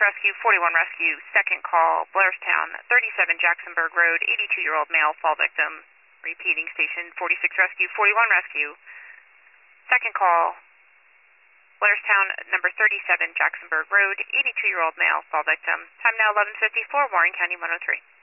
Rescue, 41 Rescue, second call, Blairstown, 37 Jacksonburg Road, 82-year-old male, fall victim. Repeating, station 46 Rescue, 41 Rescue, second call, Blairstown, number 37 Jacksonburg Road, 82-year-old male, fall victim. Time now 11:54, Warren County 103.